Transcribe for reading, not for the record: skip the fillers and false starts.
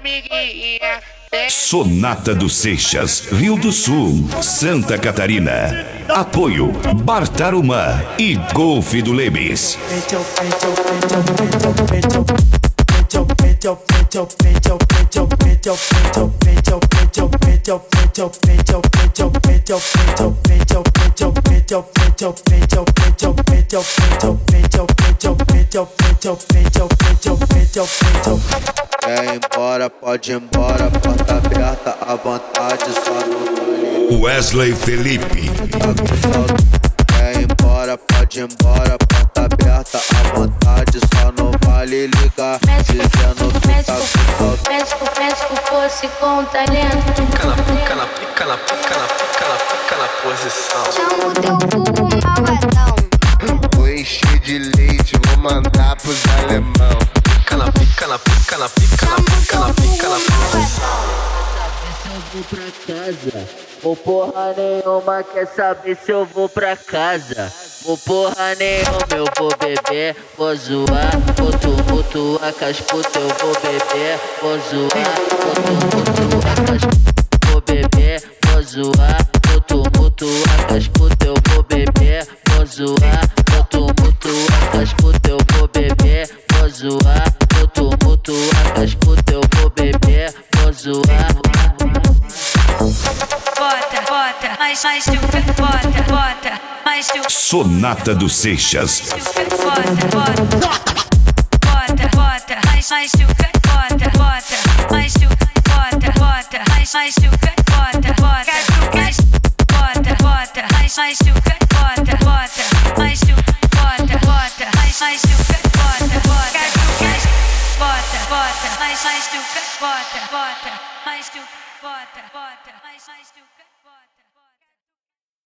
amiguinha. Sonata dos Seixas, Rio do Sul, Santa Catarina. Apoio Bar Tarumã e Golfe do Lemes. Quer ir embora, pode ir embora, porta aberta à vontade, só não vale. Wesley Felipe. Quer ir embora, pode ir embora, porta aberta à vontade, só não vale ligar, dizendo que tá com saudade. Médico fosse com talento. Pica na pica na pica na pica na pica na pica na posição. Chama o teu vulgo malvadão. Vou encher de leite, vou mandar pros alemão. Pica na pica na pica na pica na pica na pica na posição. Se eu vou pra casa, vou porra nenhuma, quer saber se eu vou pra casa. Vou porra nenhuma, eu vou beber, vou zoar, vou tumultuar com as putas, eu vou beber, vou zoar, vou tumultuar com as putas, vou beber, vou zoar, vou tumultuar com as putas, eu vou beber, vou zoar, vou tumultuar com as putas, eu vou beber, vou zoar, vou tumultuar com as putas, eu vou beber, vou zoar. Bota, mais bota, mais Sonata dos Seixas. bota, mais bota, mais bota, mais mais